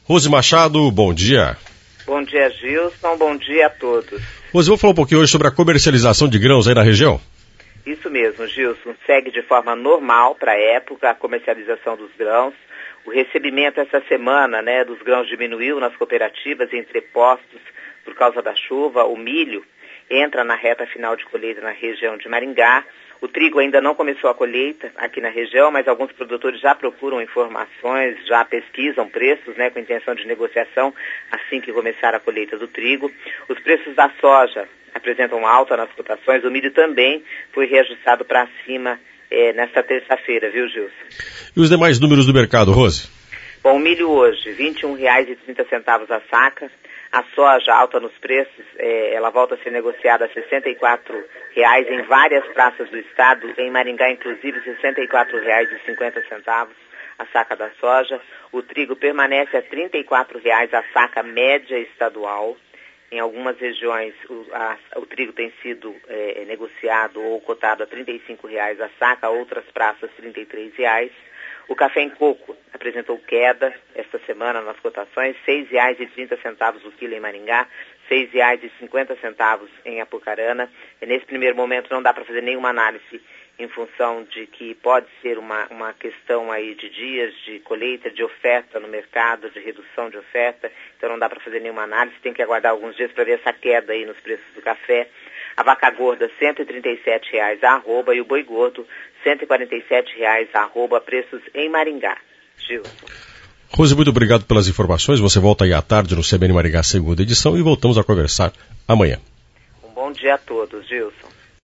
Rose Machado, bom dia. Bom dia, Gilson. Bom dia a todos. Rose, vou falar um pouquinho hoje sobre a comercialização de grãos aí na região? Isso mesmo, Gilson. Segue de forma normal para a época a comercialização dos grãos. O recebimento essa semana, dos grãos diminuiu nas cooperativas e entrepostos por causa da chuva. O milho entra na reta final de colheita na região de Maringá. O trigo ainda não começou a colheita aqui na região, mas alguns produtores já procuram informações, já pesquisam preços, com intenção de negociação assim que começar a colheita do trigo. Os preços da soja apresentam alta nas cotações. O milho também foi reajustado para cima nesta terça-feira, viu, Gilson? E os demais números do mercado, Rose? Bom, o milho hoje, R$ 21,30 a saca. A soja alta nos preços, ela volta a ser negociada a R$ 64,00 em várias praças do estado. Em Maringá, inclusive, R$ 64,50 a saca da soja. O trigo permanece a R$ 34,00 a saca média estadual. Em algumas regiões, o trigo tem sido negociado ou cotado a R$ 35,00 a saca, outras praças R$ 33,00. O café em coco apresentou queda esta semana nas cotações, R$ 6,30 o quilo em Maringá, R$ 6,50 em Apucarana. E nesse primeiro momento não dá para fazer nenhuma análise em função de que pode ser uma questão aí de dias de colheita, de oferta no mercado, de redução de oferta. Então não dá para fazer nenhuma análise, tem que aguardar alguns dias para ver essa queda aí nos preços do café. A vaca gorda, R$ 137,00 a arroba, e o boi gordo, R$ 147,00 a arroba, preços em Maringá. Gilson. Rose, muito obrigado pelas informações. Você volta aí à tarde no CBN Maringá, segunda edição, e voltamos a conversar amanhã. Um bom dia a todos, Gilson.